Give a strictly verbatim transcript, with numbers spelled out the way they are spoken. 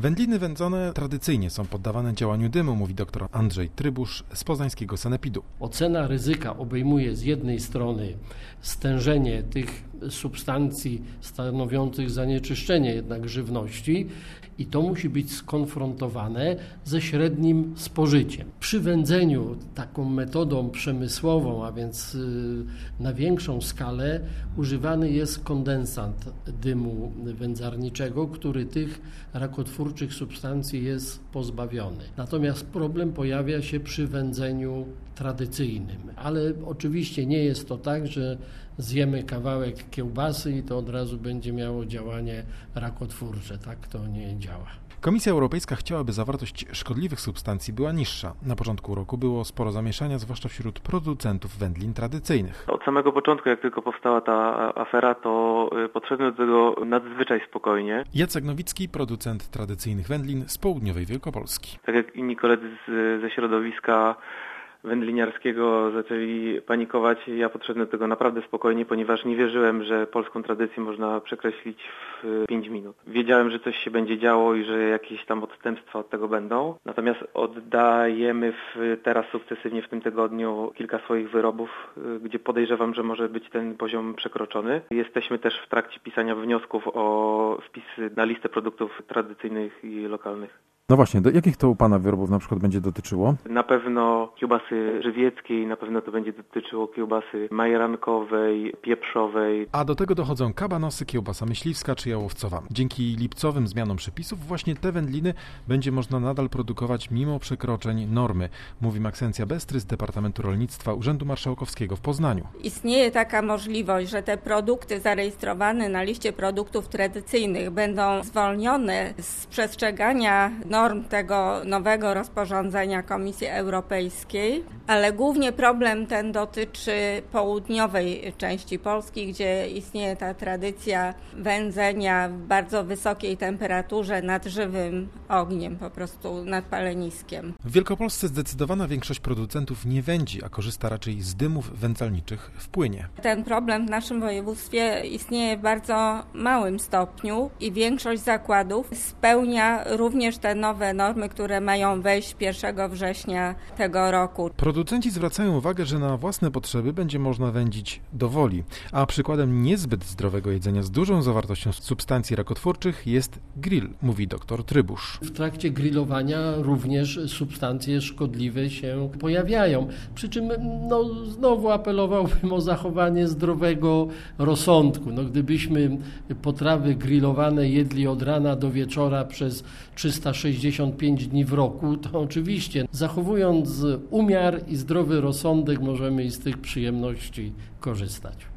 Wędliny wędzone tradycyjnie są poddawane działaniu dymu, mówi dr Andrzej Trybusz z poznańskiego sanepidu. Ocena ryzyka obejmuje z jednej strony stężenie tych substancji stanowiących zanieczyszczenie jednak żywności i to musi być skonfrontowane ze średnim spożyciem. Przy wędzeniu taką metodą przemysłową, a więc na większą skalę, używany jest kondensat dymu wędzarniczego, który tych rakotwórczych substancji jest pozbawiony. Natomiast problem pojawia się przy wędzeniu tradycyjnym, ale oczywiście nie jest to tak, że zjemy kawałek kiełbasy i to od razu będzie miało działanie rakotwórcze. Tak to nie działa. Komisja Europejska chciałaby zawartość szkodliwych substancji była niższa. Na początku roku było sporo zamieszania, zwłaszcza wśród producentów wędlin tradycyjnych. Od samego początku, jak tylko powstała ta afera, to podszedłem do tego nadzwyczaj spokojnie. Jacek Nowicki, producent tradycyjnych wędlin z południowej Wielkopolski. Tak jak inni koledzy z, ze środowiska wędliniarskiego zaczęli panikować, ja podszedłem do tego naprawdę spokojnie, ponieważ nie wierzyłem, że polską tradycję można przekreślić w pięć minut. Wiedziałem, że coś się będzie działo i że jakieś tam odstępstwa od tego będą. Natomiast oddajemy w, teraz sukcesywnie w tym tygodniu kilka swoich wyrobów, gdzie podejrzewam, że może być ten poziom przekroczony. Jesteśmy też w trakcie pisania wniosków o wpisy na listę produktów tradycyjnych i lokalnych. No właśnie, do jakich to u Pana wyrobów na przykład będzie dotyczyło? Na pewno kiełbasy żywieckiej, na pewno to będzie dotyczyło kiełbasy majerankowej, pieprzowej. A do tego dochodzą kabanosy, kiełbasa myśliwska czy jałowcowa. Dzięki lipcowym zmianom przepisów właśnie te wędliny będzie można nadal produkować mimo przekroczeń normy, mówi Maksencja Bestry z Departamentu Rolnictwa Urzędu Marszałkowskiego w Poznaniu. Istnieje taka możliwość, że te produkty zarejestrowane na liście produktów tradycyjnych będą zwolnione z przestrzegania norm norm tego nowego rozporządzenia Komisji Europejskiej, ale głównie problem ten dotyczy południowej części Polski, gdzie istnieje ta tradycja wędzenia w bardzo wysokiej temperaturze nad żywym ogniem, po prostu nad paleniskiem. W Wielkopolsce zdecydowana większość producentów nie wędzi, a korzysta raczej z dymów wędzalniczych w płynie. Ten problem w naszym województwie istnieje w bardzo małym stopniu i większość zakładów spełnia również te nowe normy, które mają wejść pierwszego września tego roku. Producenci zwracają uwagę, że na własne potrzeby będzie można wędzić do woli, a przykładem niezbyt zdrowego jedzenia z dużą zawartością substancji rakotwórczych jest grill, mówi dr Trybusz. W trakcie grillowania również substancje szkodliwe się pojawiają. Przy czym no, znowu apelowałbym o zachowanie zdrowego rozsądku. No, gdybyśmy potrawy grillowane jedli od rana do wieczora przez trzysta sześćdziesiąt pięć dni w roku, to oczywiście zachowując umiar i zdrowy rozsądek możemy i z tych przyjemności korzystać.